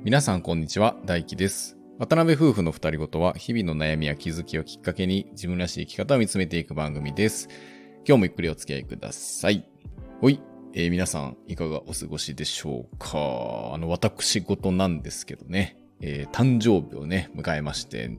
皆さんこんにちは、大輝です。渡辺夫婦の二人ごとは日々の悩みや気づきをきっかけに自分らしい生き方を見つめていく番組です。今日もゆっくりお付き合いください。皆さんいかがお過ごしでしょうか。私事なんですけどね、誕生日をね迎えまして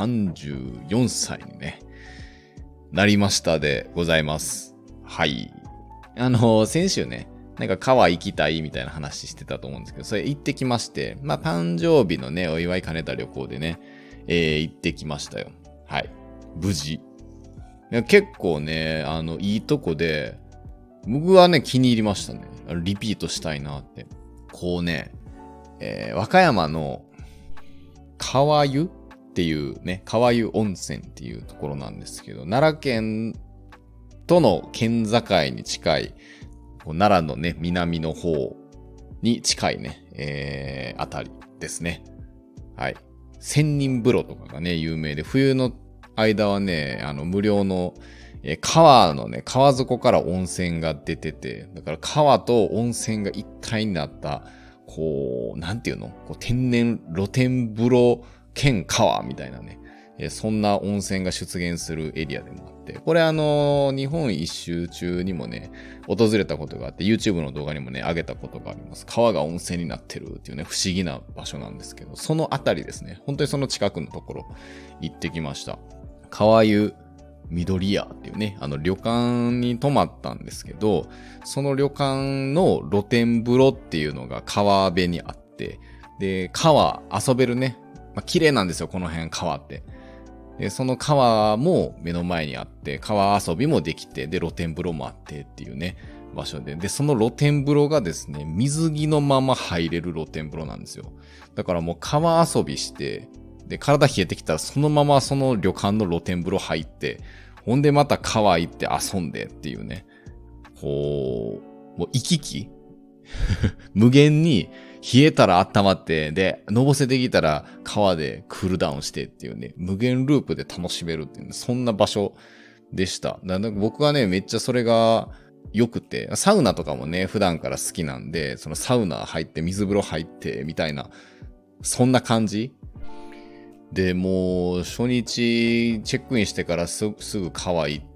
34歳にねなりましたでございます。はい。先週ねなんか川行きたいみたいな話してたと思うんですけど、それ行ってきまして、誕生日のね、お祝い兼ねた旅行でね、行ってきましたよ。はい。無事。結構ね、いいとこで、僕はね、気に入りましたね。リピートしたいなって。こうね、和歌山の川湯っていうね、川湯温泉っていうところなんですけど、奈良県との県境に近い、奈良のね、南の方に近いね、あたりですね。はい。千人風呂とかがね、有名で、冬の間はね、無料の、川のね、川底から温泉が出てて、だから川と温泉が一体になった、こう、なんていうの？こう天然露天風呂兼川みたいなね、そんな温泉が出現するエリアでもあって、これ日本一周中にもね、訪れたことがあって、YouTube の動画にもね、上げたことがあります。川が温泉になってるっていうね、不思議な場所なんですけど、そのあたりですね、本当にその近くのところ行ってきました。川湯緑屋っていうね、旅館に泊まったんですけど、その旅館の露天風呂っていうのが川辺にあって、で、川遊べるね、綺麗なんですよ、この辺川って。で、その川も目の前にあって、川遊びもできて、で、露天風呂もあってっていうね、場所で。で、その露天風呂がですね、水着のまま入れる露天風呂なんですよ。だからもう川遊びして、で、体冷えてきたらそのままその旅館の露天風呂入って、ほんでまた川行って遊んでっていうね、こう、もう行き来無限に冷えたら温まって、で、のぼせてきたら川でクールダウンしてっていうね、無限ループで楽しめるっていうね、そんな場所でした。だから僕はね、めっちゃそれが良くて、サウナとかもね、普段から好きなんで、そのサウナ入って水風呂入ってみたいな、そんな感じで、もう初日チェックインしてからすぐ川行って、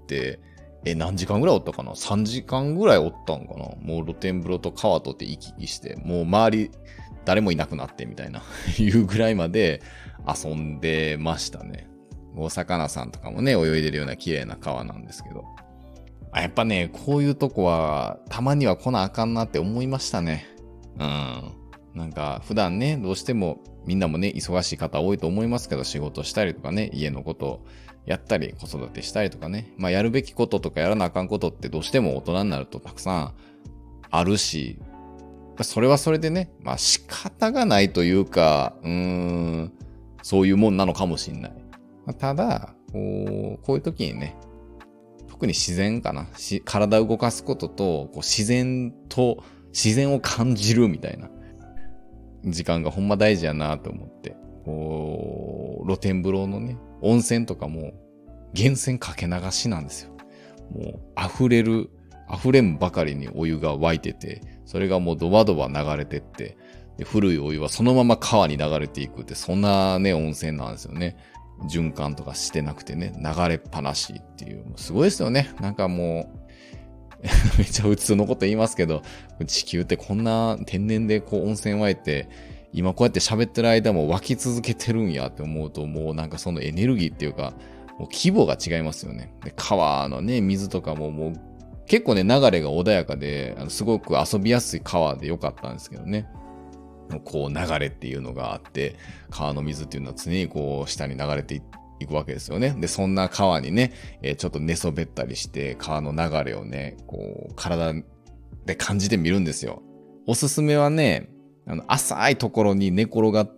何時間ぐらいおったかな ?3 時間ぐらいおったんかな。もう露天風呂と川とって行き来して、もう周り誰もいなくなってみたいないうぐらいまで遊んでましたね。お魚さんとかもね、泳いでるような綺麗な川なんですけど。やっぱね、こういうとこはたまには来なあかんなって思いましたね。なんか普段ね、どうしてもみんなもね、忙しい方多いと思いますけど、仕事したりとかね、家のことやったり、子育てしたりとかね、やるべきこととかやらなあかんことってどうしても大人になるとたくさんあるし、それはそれでね、仕方がないというか、そういうもんなのかもしんない。ただ、こういう時にね、特に自然かな。体を動かすことと、自然を感じるみたいな時間がほんま大事やなと思って、露天風呂のね、温泉とかも源泉かけ流しなんですよ。もう溢れんばかりにお湯が沸いてて、それがもうドバドバ流れてって、で古いお湯はそのまま川に流れていくって、そんなね、温泉なんですよね。循環とかしてなくてね、流れっぱなしっていう、すごいですよね。なんかもう、めっちゃ普通のこと言いますけど、地球ってこんな天然で温泉湧いて、今こうやって喋ってる間も湧き続けてるんやって思うと、もうなんかそのエネルギーっていうか、もう規模が違いますよね。で川のね、水とかももう結構ね、流れが穏やかで、すごく遊びやすい川でよかったんですけどね。こう流れっていうのがあって、川の水っていうのは常にこう下に流れていくわけですよね。で、そんな川にね、ちょっと寝そべったりして、川の流れをね、こう体で感じてみるんですよ。おすすめはね、浅いところに寝転がって、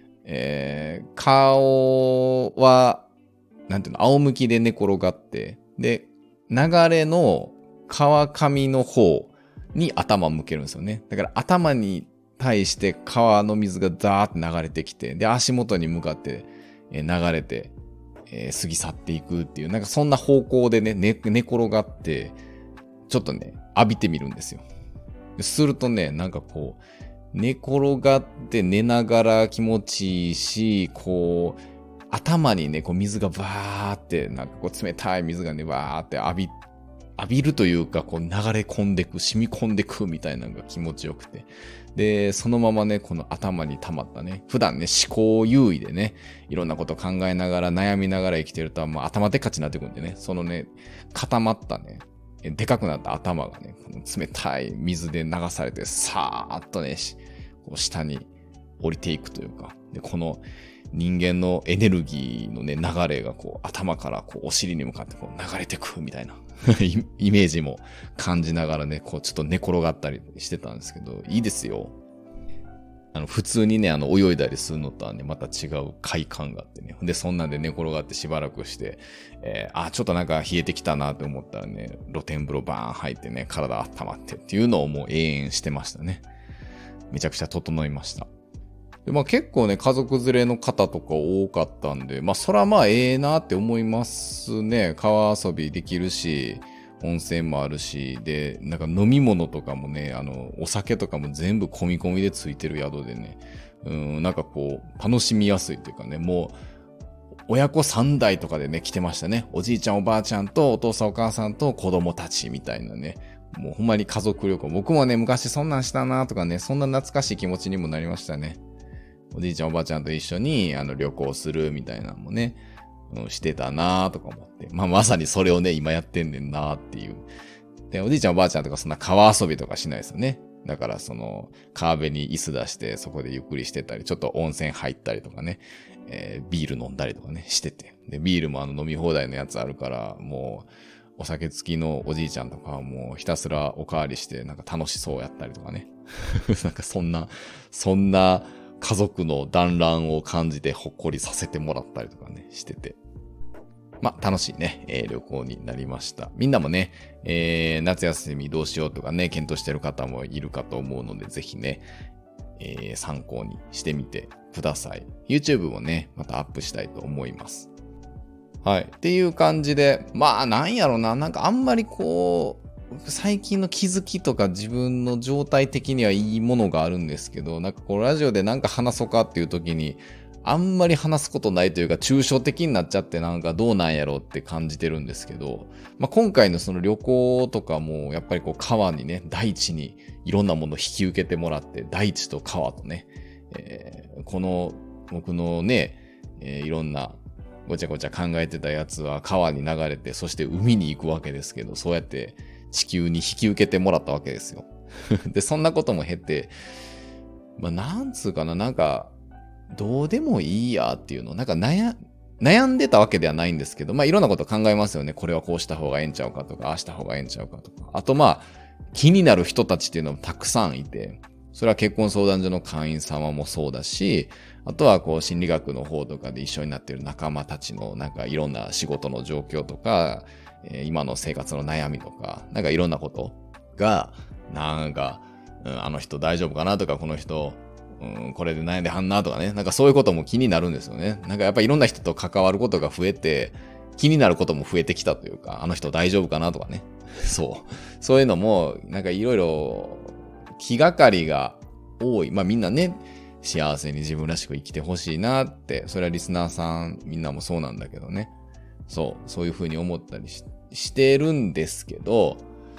顔は、なんていうの、仰向きで寝転がって、で、流れの川上の方に頭を向けるんですよね。だから頭に対して川の水がザーって流れてきて、で、足元に向かって流れて、過ぎ去っていくっていう、なんかそんな方向でね、寝転がって、ちょっとね、浴びてみるんですよ。するとね、なんかこう、 寝転がって寝ながら気持ちいいし、こう、頭にね、こう水がバーって、なんかこう冷たい水がね、バーって浴びるというか、こう流れ込んでく、染み込んでくみたいなのが気持ちよくて。で、そのままね、この頭に溜まったね、普段ね、思考優位でね、いろんなこと考えながら、悩みながら生きてると、もう頭でっかちになってくるんでね、そのね、固まったね、でかくなった頭がね、この冷たい水で流されて、さーっとね、こう下に降りていくというか、で、この人間のエネルギーのね、流れがこう頭からこうお尻に向かってこう流れてくみたいなイメージも感じながらね、こうちょっと寝転がったりしてたんですけど、いいですよ。普通にね、泳いだりするのとはね、また違う快感があってね。で、そんなんで寝転がってしばらくして、ちょっとなんか冷えてきたなと思ったらね、露天風呂バーン入ってね、体温まってっていうのをもう永遠してましたね。めちゃくちゃ整いました。で、結構ね、家族連れの方とか多かったんで、そらええなって思いますね。川遊びできるし、温泉もあるし、で、なんか飲み物とかもね、お酒とかも全部込み込みでついてる宿でね、なんかこう、楽しみやすいというかね、もう、親子3代とかでね、来てましたね。おじいちゃんおばあちゃんとお父さんお母さんと子供たちみたいなね。もうほんまに家族旅行。僕もね、昔そんなんしたなとかね、そんな懐かしい気持ちにもなりましたね。おじいちゃんおばあちゃんと一緒に旅行するみたいなのもね、してたなとか思って。まさにそれをね、今やってんねんなっていう。で、おじいちゃんおばあちゃんとかそんな川遊びとかしないですよね。だから川辺に椅子出してそこでゆっくりしてたり、ちょっと温泉入ったりとかね、ビール飲んだりとかね、してて。で、ビールも飲み放題のやつあるから、もう、お酒付きのおじいちゃんとかはもうひたすらおかわりしてなんか楽しそうやったりとかね。なんかそんな家族の団らんを感じてほっこりさせてもらったりとかね、してて。楽しいね、旅行になりました。みんなもね、夏休みどうしようとかね、検討してる方もいるかと思うので、ぜひね、参考にしてみてください。YouTube もね、またアップしたいと思います。はい。っていう感じで、なんやろな、なんかあんまりこう、最近の気づきとか自分の状態的にはいいものがあるんですけど、なんかこうラジオでなんか話そうかっていう時に、あんまり話すことないというか抽象的になっちゃってなんかどうなんやろうって感じてるんですけど、今回のその旅行とかもやっぱりこう川にね、大地にいろんなものを引き受けてもらって、大地と川とね、この僕のね、いろんなごちゃごちゃ考えてたやつは川に流れて、そして海に行くわけですけど、そうやって地球に引き受けてもらったわけですよ。で、そんなことも経て、なんつうかな、なんか、どうでもいいやっていうの、なんか悩んでたわけではないんですけど、いろんなこと考えますよね。これはこうした方がええんちゃうかとか、ああした方がええんちゃうかとか。あと気になる人たちっていうのもたくさんいて、それは結婚相談所の会員様もそうだし、あとはこう心理学の方とかで一緒になっている仲間たちのなんかいろんな仕事の状況とか、今の生活の悩みとか、なんかいろんなことが、なんか、あの人大丈夫かなとか、この人、これで悩んではんなとかね。なんかそういうことも気になるんですよね。なんかやっぱいろんな人と関わることが増えて、気になることも増えてきたというか、あの人大丈夫かなとかね。そういうのも、なんかいろいろ気がかりが多い。みんなね、幸せに自分らしく生きてほしいなって、それはリスナーさんみんなもそうなんだけどね。そういう風に思ったりしてるんですけど、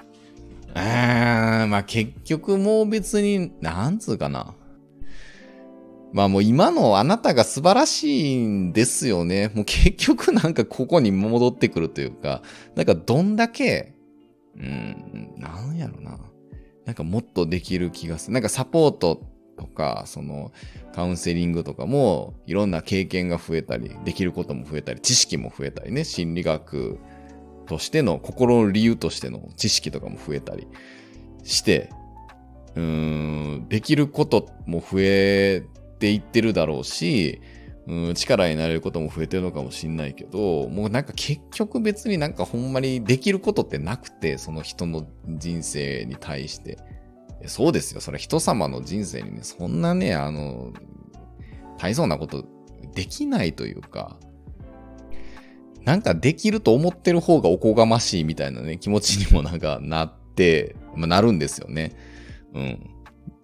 結局もう別に、なんつうかな。もう今のあなたが素晴らしいんですよね。もう結局なんかここに戻ってくるというか、なんかどんだけ、なんやろな。なんかもっとできる気がする。なんかサポートとか、カウンセリングとかもいろんな経験が増えたり、できることも増えたり、知識も増えたりね、心理学としての、心の理由としての知識とかも増えたりして、できることも増えていってるだろうし、力になれることも増えてるのかもしんないけど、もうなんか結局別になんかほんまにできることってなくて、その人の人生に対して。そうですよ。それ人様の人生にね、そんなね、大層なことできないというか、なんかできると思ってる方がおこがましいみたいなね、気持ちにもなんかなって、なるんですよね。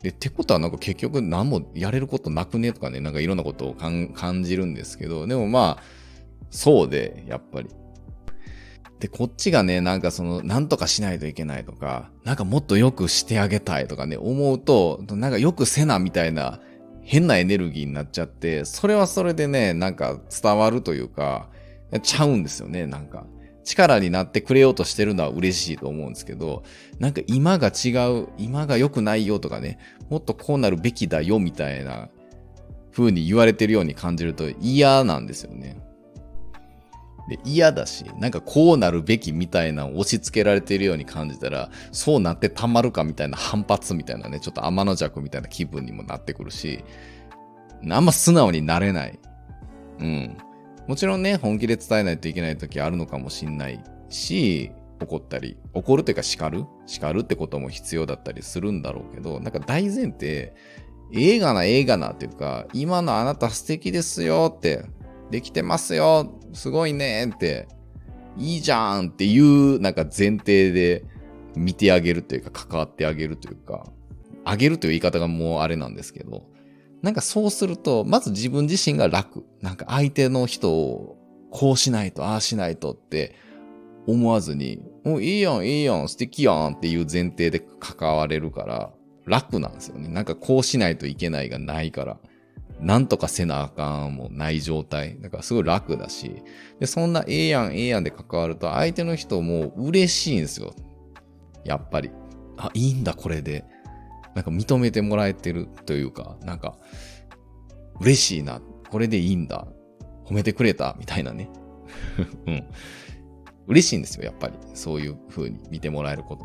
で、ってことはなんか結局何もやれることなくねとかね、なんかいろんなことを感じるんですけど、でもまあ、そうで、やっぱり。で、こっちがね、なんかなんとかしないといけないとか、なんかもっと良くしてあげたいとかね、思うと、なんか良くせなみたいな変なエネルギーになっちゃって、それはそれでね、なんか伝わるというか、ちゃうんですよね、なんか。力になってくれようとしてるのは嬉しいと思うんですけど、なんか今が違う、今が良くないよとかね、もっとこうなるべきだよみたいな風に言われてるように感じると嫌なんですよね。で、嫌だし、なんかこうなるべきみたいなのを押し付けられているように感じたら、そうなってたまるかみたいな反発みたいなね、ちょっと天の弱みたいな気分にもなってくるし、あんま素直になれない。うん。もちろんね、本気で伝えないといけない時あるのかもしんないし、怒るというか叱るってことも必要だったりするんだろうけど、なんか大前提、映画なっていうか、今のあなた素敵ですよって、できてますよ、すごいねって、いいじゃんっていうなんか前提で見てあげるというか、関わってあげるというか、あげるという言い方がもうあれなんですけど、なんかそうすると、まず自分自身が楽。なんか相手の人をこうしないと、ああしないとって思わずに、もういいやん、いいやん、素敵やんっていう前提で関われるから、楽なんですよね。なんかこうしないといけないがないから、なんとかせなあかんもない状態。だからすごい楽だし、で、そんなええやん、ええやんで関わると、相手の人も嬉しいんですよ。やっぱり。あ、いいんだ、これで。なんか認めてもらえてるというか、なんか、嬉しいな。これでいいんだ。褒めてくれた。みたいなね。うん。嬉しいんですよ、やっぱり。そういう風に見てもらえることって。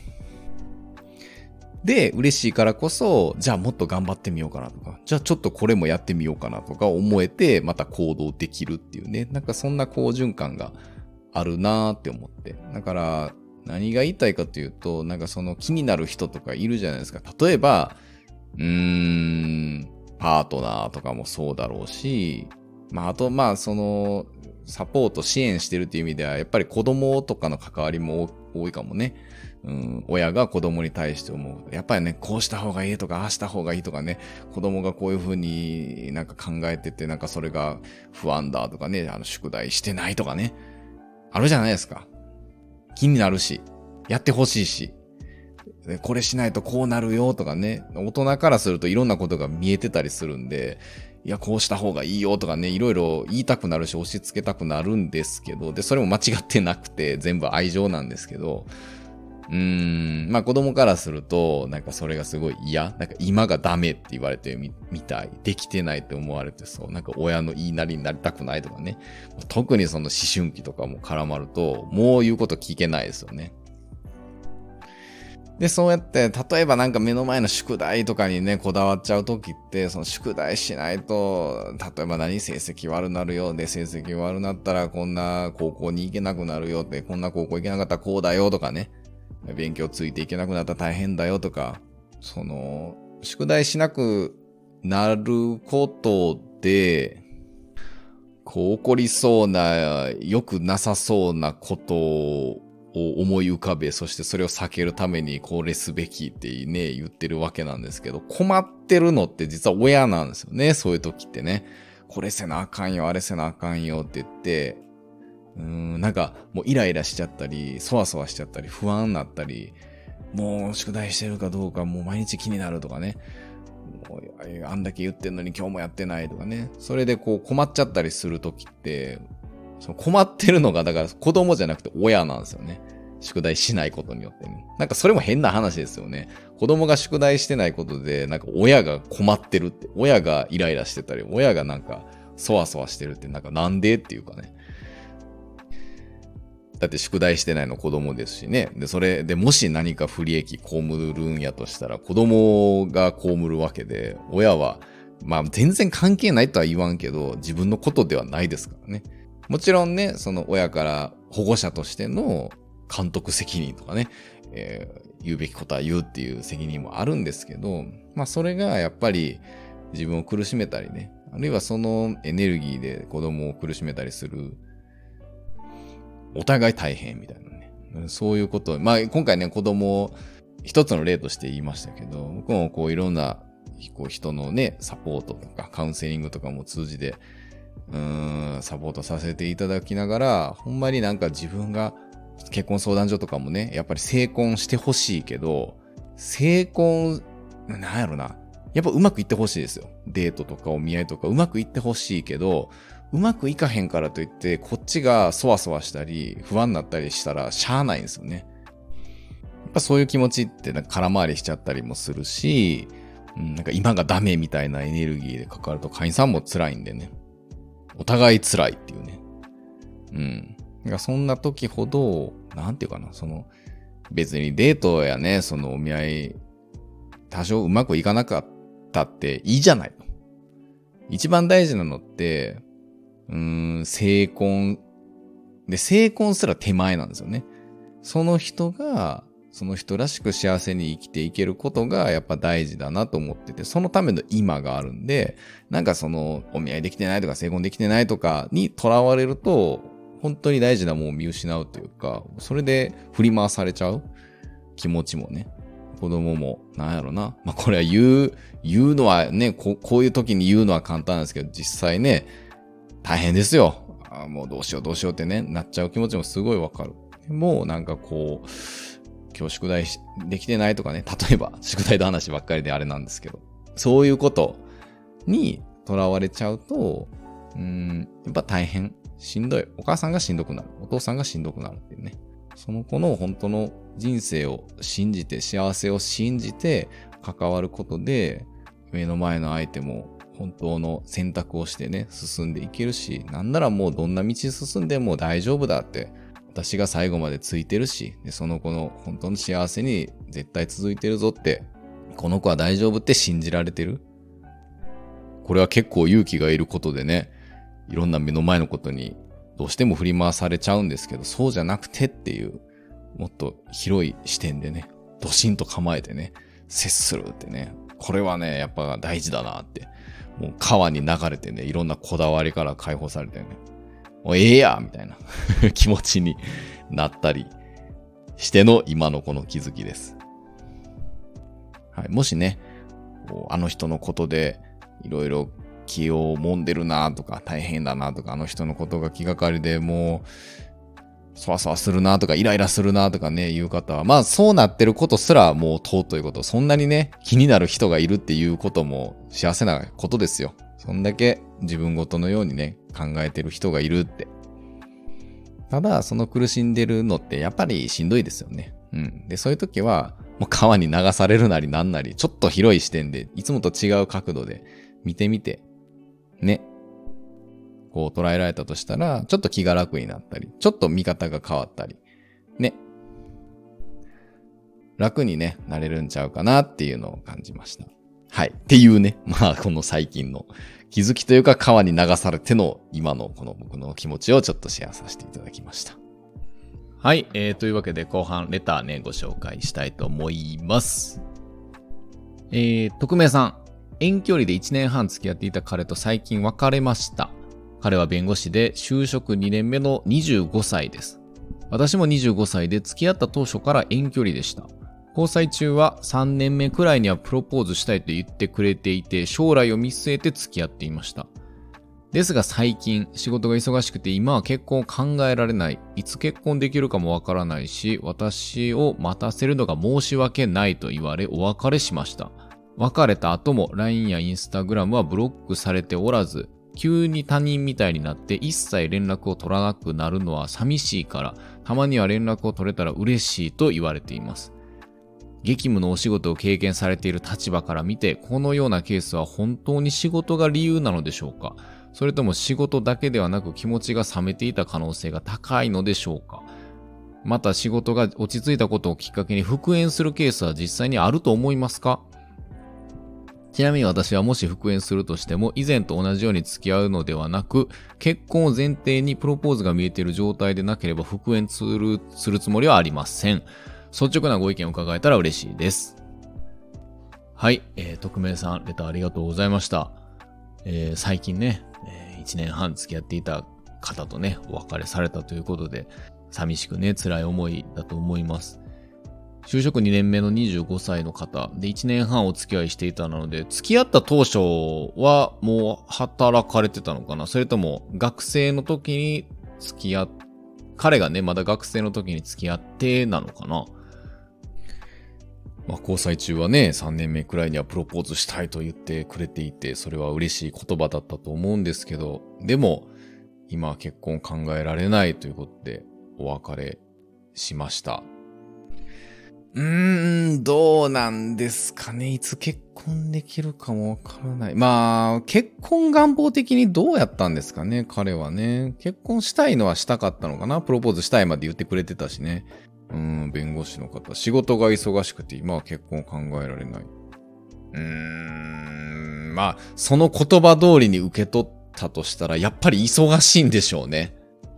で、嬉しいからこそ、じゃあもっと頑張ってみようかなとか、じゃあちょっとこれもやってみようかなとか思えて、また行動できるっていうね。なんかそんな好循環があるなーって思って。だから、何が言いたいかというと、なんかその気になる人とかいるじゃないですか。例えば、パートナーとかもそうだろうし、まあ、あと、まあ、サポート、支援してるっていう意味では、やっぱり子供とかの関わりも多いかもね。親が子供に対して思う。やっぱりね、こうした方がいいとか、ああした方がいいとかね、子供がこういう風になんか考えてて、なんかそれが不安だとかね、宿題してないとかね、あるじゃないですか。気になるし、やってほしいし、これしないとこうなるよとかね、大人からするといろんなことが見えてたりするんで、いや、こうした方がいいよとかね、いろいろ言いたくなるし、押し付けたくなるんですけど、で、それも間違ってなくて、全部愛情なんですけど、まあ子供からすると、なんかそれがすごい嫌。なんか今がダメって言われてみたい。できてないって思われてそう。なんか親の言いなりになりたくないとかね。特にその思春期とかも絡まると、もう言うこと聞けないですよね。で、そうやって、例えばなんか目の前の宿題とかにね、こだわっちゃうときって、その宿題しないと、例えば成績悪なるよ。で、成績悪なったらこんな高校に行けなくなるよって、こんな高校行けなかったらこうだよとかね。勉強ついていけなくなったら大変だよとか、宿題しなくなることで、こう起こりそうな、良くなさそうなことを思い浮かべ、そしてそれを避けるためにこれすべきってね、言ってるわけなんですけど、困ってるのって実は親なんですよね、そういう時ってね。これせなあかんよ、あれせなあかんよって言って、なんかもうイライラしちゃったり、そわそわしちゃったり、不安になったり、もう宿題してるかどうかもう毎日気になるとかね。もうあんだけ言ってんのに今日もやってないとかね。それでこう困っちゃったりするときって、その困ってるのがだから子供じゃなくて親なんですよね。宿題しないことによってね。なんかそれも変な話ですよね。子供が宿題してないことで、なんか親が困ってるって、親がイライラしてたり、親がなんかそわそわしてるって、なんかなんでっていうかね。だって宿題してないの子供ですしね。で、それでもし何か不利益被るんやとしたら子供が被るわけで、親は、まあ全然関係ないとは言わんけど、自分のことではないですからね。もちろんね、その親から保護者としての監督責任とかね、言うべきことは言うっていう責任もあるんですけど、まあそれがやっぱり自分を苦しめたりね、あるいはそのエネルギーで子供を苦しめたりする、お互い大変みたいなね。そういうこと。まあ今回ね、子供一つの例として言いましたけど、僕もこういろんなこう人のね、サポートとかカウンセリングとかも通じて、サポートさせていただきながら、ほんまになんか自分が結婚相談所とかもね、やっぱり成婚してほしいけど、成婚、なんやろな。やっぱうまくいってほしいですよ。デートとかお見合いとかうまくいってほしいけど、うまくいかへんからといって、こっちがそわそわしたり、不安になったりしたらしゃあないんですよね。やっぱそういう気持ちってなんか空回りしちゃったりもするし、なんか今がダメみたいなエネルギーで関わると会員さんも辛いんでね。お互い辛いっていうね。だからそんな時ほど、なんていうかな、別にデートやね、お見合い、多少うまくいかなかったっていいじゃないと。一番大事なのって、成婚。で、成婚すら手前なんですよね。その人が、その人らしく幸せに生きていけることがやっぱ大事だなと思ってて、そのための今があるんで、なんかお見合いできてないとか成婚できてないとかにとらわれると、本当に大事なものを見失うというか、それで振り回されちゃう気持ちもね、子供も、なんやろな。まあこれは言うのはね、こういう時に言うのは簡単なんですけど、実際ね、大変ですよ。もうどうしようってね、なっちゃう気持ちもすごいわかる。もうなんかこう、今日宿題できてないとかね、例えば宿題の話ばっかりであれなんですけど、そういうことにとらわれちゃうと、やっぱ大変、しんどい。お母さんがしんどくなる。お父さんがしんどくなるっていうね。その子の本当の人生を信じて、幸せを信じて関わることで、目の前の相手も本当の選択をしてね、進んでいけるし、なんならもうどんな道進んでも大丈夫だって、私が最後までついてるし、でその子の本当の幸せに絶対続いてるぞって、この子は大丈夫って信じられてる。これは結構勇気がいることでね、いろんな目の前のことにどうしても振り回されちゃうんですけど、そうじゃなくてっていう、もっと広い視点でね、ドシンと構えてね、接するってね、これはね、やっぱ大事だなって、もう川に流れてね、いろんなこだわりから解放されてね、もうええやみたいな気持ちになったりしての今のこの気づきです。はい、もしね、あの人のことでいろいろ気を揉んでるなとか大変だなとか、あの人のことが気がかりでもうそわそわするなとかイライラするなとかね、いう方は、まあそうなってることすらもう尊いこと、そんなにね、気になる人がいるっていうことも幸せなことですよ。そんだけ自分ごとのようにね、考えてる人がいるって。ただ、その苦しんでるのってやっぱりしんどいですよね。で、そういう時は、もう川に流されるなりなんなり、ちょっと広い視点で、いつもと違う角度で見てみて、ね。こう捉えられたとしたら、ちょっと気が楽になったり、ちょっと見方が変わったり、ね。楽にね、なれるんちゃうかなっていうのを感じました。はい。っていうね、まあこの最近の気づきというか川に流されての今のこの僕の気持ちをちょっとシェアさせていただきました。はい。というわけで後半レターね、ご紹介したいと思います。匿名さん。遠距離で1年半付き合っていた彼と最近別れました。彼は弁護士で就職2年目の25歳です。私も25歳で付き合った当初から遠距離でした。交際中は3年目くらいにはプロポーズしたいと言ってくれていて、将来を見据えて付き合っていました。ですが最近仕事が忙しくて今は結婚を考えられない、いつ結婚できるかもわからないし、私を待たせるのが申し訳ないと言われお別れしました。別れた後も LINE や Instagram はブロックされておらず、急に他人みたいになって一切連絡を取らなくなるのは寂しいから、たまには連絡を取れたら嬉しいと言われています。激務のお仕事を経験されている立場から見て、このようなケースは本当に仕事が理由なのでしょうか？それとも仕事だけではなく気持ちが冷めていた可能性が高いのでしょうか？また仕事が落ち着いたことをきっかけに復縁するケースは実際にあると思いますか？ちなみに私はもし復縁するとしても以前と同じように付き合うのではなく、結婚を前提にプロポーズが見えている状態でなければ復縁するつもりはありません。率直なご意見を伺えたら嬉しいです。はい、匿名さんレターありがとうございました。最近ね、1年半付き合っていた方とねお別れされたということで、寂しくね辛い思いだと思います。 就職2年目の25歳の方で1年半お付き合いしていたので、付き合った当初はもう働かれてたのかな、それとも学生の時に彼がね、まだ学生の時に付き合ってなのかな。まあ、交際中はね、3年目くらいにはプロポーズしたいと言ってくれていて、それは嬉しい言葉だったと思うんですけど、でも、今は結婚考えられないということで、お別れしました。どうなんですかね。いつ結婚できるかもわからない。まあ、結婚願望的にどうやったんですかね、彼はね。結婚したいのはしたかったのかな。プロポーズしたいまで言ってくれてたしね。弁護士の方。仕事が忙しくて今は結婚考えられない。まあ、その言葉通りに受け取ったとしたら、やっぱり忙しいんでしょうね。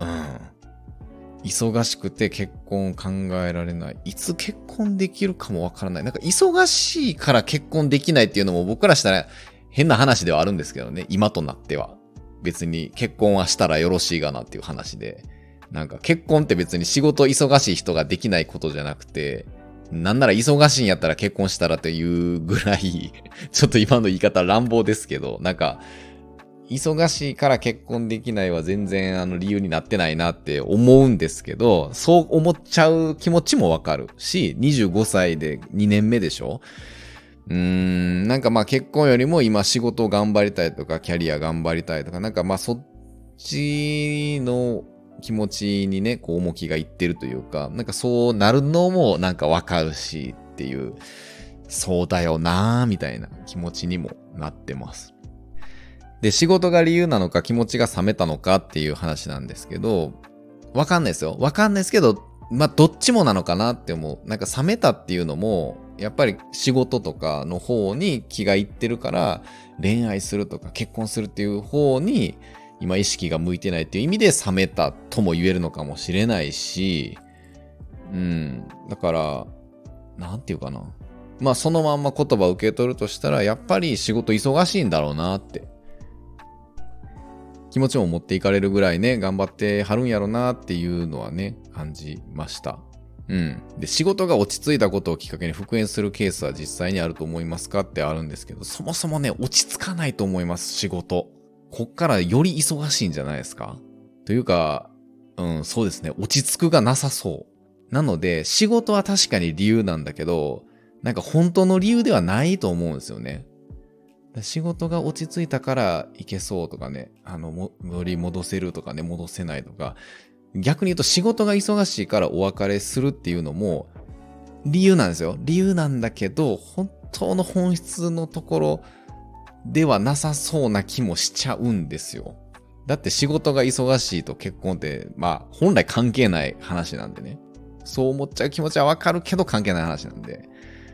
忙しくて結婚考えられない。いつ結婚できるかもわからない。なんか忙しいから結婚できないっていうのも僕らしたら変な話ではあるんですけどね。今となっては。別に結婚はしたらよろしいがなっていう話で。なんか結婚って別に仕事忙しい人ができないことじゃなくて、なんなら忙しいんやったら結婚したらというぐらい、ちょっと今の言い方乱暴ですけど、なんか、忙しいから結婚できないは全然理由になってないなって思うんですけど、そう思っちゃう気持ちもわかるし、25歳で2年目でしょ？なんかまあ結婚よりも今仕事を頑張りたいとか、キャリア頑張りたいとか、なんかまあそっちの気持ちにね、こう重きがいってるというか、なんかそうなるのもなんかわかるしっていう、そうだよなーみたいな気持ちにもなってます。で、仕事が理由なのか気持ちが冷めたのかっていう話なんですけど、わかんないですよ。わかんないですけど、まあ、どっちもなのかなって思う。なんか冷めたっていうのも、やっぱり仕事とかの方に気がいってるから、恋愛するとか結婚するっていう方に、今意識が向いてないっていう意味で冷めたとも言えるのかもしれないし、だから、なんていうかな。まあそのまんま言葉を受け取るとしたら、やっぱり仕事忙しいんだろうなって。気持ちも持っていかれるぐらいね、頑張ってはるんやろなっていうのはね、感じました。で、仕事が落ち着いたことをきっかけに復縁するケースは実際にあると思いますかってあるんですけど、そもそもね、落ち着かないと思います、仕事。こっからより忙しいんじゃないですか？というか、そうですね、落ち着くがなさそう。なので、仕事は確かに理由なんだけど、なんか本当の理由ではないと思うんですよね。仕事が落ち着いたからいけそうとかね、乗り戻せるとかね、戻せないとか、逆に言うと仕事が忙しいからお別れするっていうのも理由なんですよ。理由なんだけど、本当の本質のところではなさそうな気もしちゃうんですよ。だって仕事が忙しいと結婚って、まあ本来関係ない話なんでね。そう思っちゃう気持ちはわかるけど関係ない話なんで。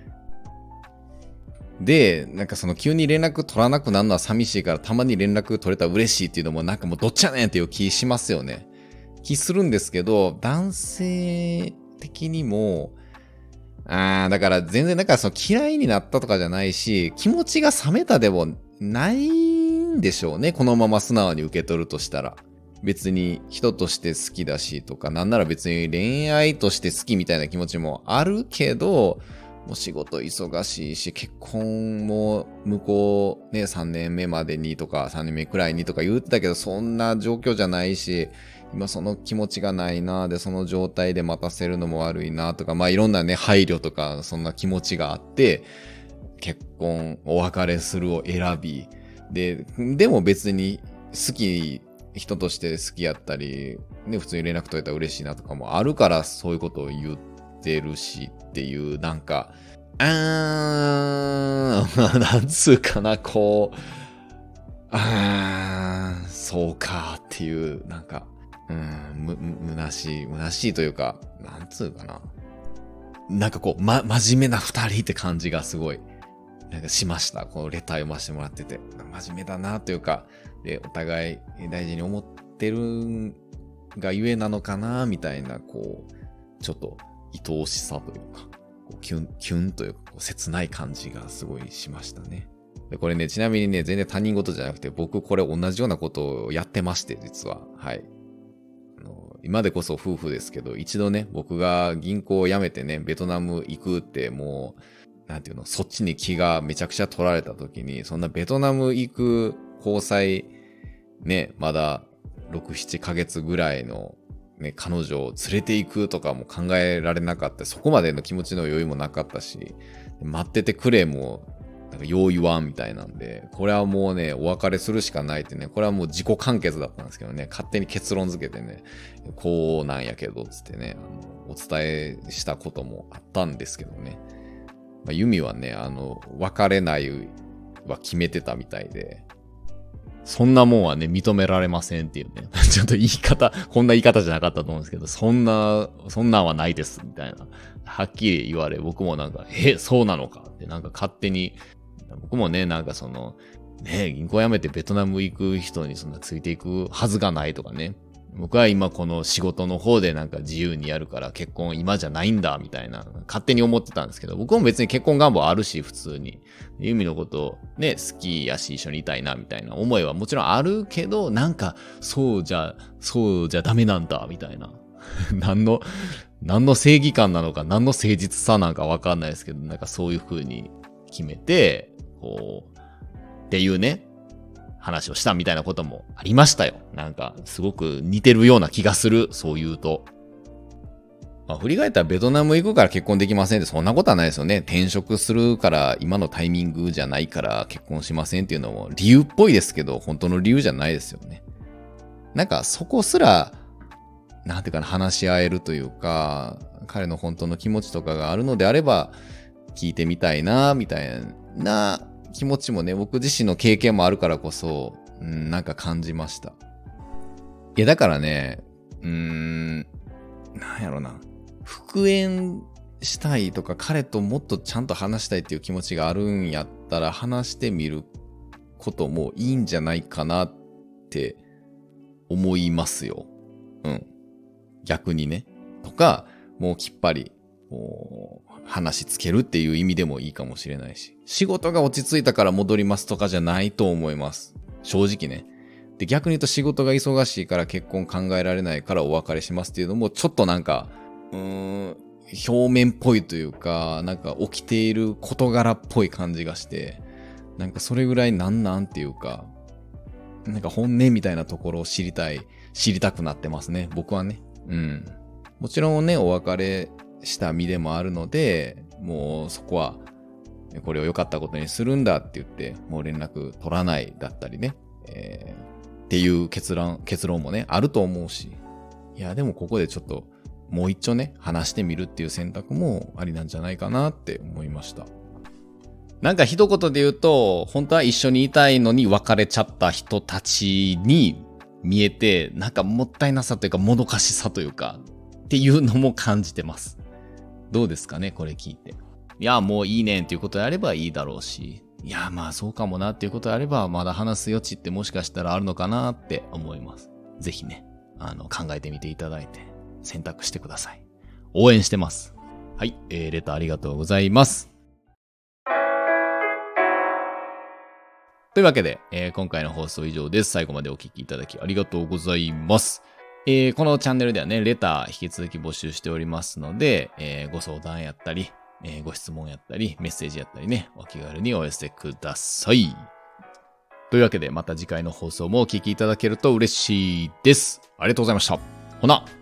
で、なんかその急に連絡取らなくなるのは寂しいからたまに連絡取れたら嬉しいっていうのもなんかもうどっちやねんっていう気しますよね。気するんですけど、男性的にも、だから全然なんかその嫌いになったとかじゃないし、気持ちが冷めたでもないんでしょうね。このまま素直に受け取るとしたら。別に人として好きだしとか、なんなら別に恋愛として好きみたいな気持ちもあるけど、もう仕事忙しいし、結婚も向こうね、3年目までにとか、3年目くらいにとか言ってたけど、そんな状況じゃないし、今その気持ちがないな、で、その状態で待たせるのも悪いなとか、まあいろんなね、配慮とか、そんな気持ちがあって、結婚、お別れするを選び、でも別に人として好きやったり、ね、普通に連絡取れたら嬉しいなとかもあるから、そういうことを言ってるしっていう、なんか、なんつうかな、こう、そうかっていう、なんか、虚しいというか、なんつうかな。なんかこう、真面目な二人って感じがすごい、なんかしました。このレター読ませてもらってて。真面目だなというか、で、お互い大事に思ってるがゆえなのかな、みたいな、こう、ちょっと愛おしさというか、こうキュンというか、こう切ない感じがすごいしましたね。で、これね、ちなみにね、全然他人事じゃなくて、僕これ同じようなことをやってまして、実は。はい。 今でこそ夫婦ですけど、一度ね、僕が銀行を辞めてね、ベトナム行くってもう、なんていうの、そっちに気がめちゃくちゃ取られた時に、そんなベトナム行く交際、ね、まだ6、7ヶ月ぐらいのね、彼女を連れて行くとかも考えられなかった。そこまでの気持ちの余裕もなかったし、待っててくれも、なんかよう言わんみたいなんで、これはもうね、お別れするしかないってね、これはもう自己完結だったんですけどね、勝手に結論付けてね、こうなんやけど、つってね、お伝えしたこともあったんですけどね。ユミはね、別れないは決めてたみたいで、そんなもんはね、認められませんっていうね。ちょっと言い方、こんな言い方じゃなかったと思うんですけど、そんなんはないです、みたいな。はっきり言われ、僕もなんか、そうなのかって、なんか勝手に、僕もね、なんか銀行辞めてベトナム行く人にそんなついていくはずがないとかね。僕は今この仕事の方でなんか自由にやるから結婚今じゃないんだみたいな勝手に思ってたんですけど、僕も別に結婚願望あるし普通にユミのことね好きやし一緒にいたいなみたいな思いはもちろんあるけど、なんかそうじゃダメなんだみたいな何の正義感なのか何の誠実さなんかわかんないですけど、なんかそういう風に決めてこうっていうね話をしたみたいなこともありましたよ。なんか、すごく似てるような気がする、そう言うと。振り返ったらベトナム行くから結婚できませんってそんなことはないですよね。転職するから今のタイミングじゃないから結婚しませんっていうのも理由っぽいですけど、本当の理由じゃないですよね。なんかそこすら、なんていうかな、話し合えるというか、彼の本当の気持ちとかがあるのであれば、聞いてみたいな、みたいな、気持ちもね、僕自身の経験もあるからこそ、なんか感じました。いや、だからね、なんやろな。復縁したいとか、彼ともっとちゃんと話したいっていう気持ちがあるんやったら、話してみることもいいんじゃないかなって思いますよ。逆にね。とか、もうきっぱり、話つけるっていう意味でもいいかもしれないし、仕事が落ち着いたから戻りますとかじゃないと思います。正直ね。で、逆に言うと仕事が忙しいから結婚考えられないからお別れしますっていうのもちょっとなんか、表面っぽいというか、なんか起きている事柄っぽい感じがして、なんかそれぐらいなんていうか、なんか本音みたいなところを知りたくなってますね。僕はね。もちろんね、お別れした身でもあるので、もうそこはこれを良かったことにするんだって言ってもう連絡取らないだったりね、っていう結論もねあると思うし、いやでもここでちょっともう一丁ね話してみるっていう選択もありなんじゃないかなって思いました。なんか一言で言うと、本当は一緒にいたいのに別れちゃった人たちに見えて、なんかもったいなさというかもどかしさというかっていうのも感じてます。どうですかねこれ聞いて。いやもういいねんっていうことであればいいだろうし、いやまあそうかもなっていうことであればまだ話す余地ってもしかしたらあるのかなって思います。ぜひね考えてみていただいて選択してください。応援してます。はい、レターありがとうございます。というわけで、今回の放送以上です。最後までお聞きいただきありがとうございます。このチャンネルではね、レター引き続き募集しておりますので、ご相談やったり、ご質問やったり、メッセージやったりね、お気軽にお寄せください。というわけで、また次回の放送もお聞きいただけると嬉しいです。ありがとうございました。ほな。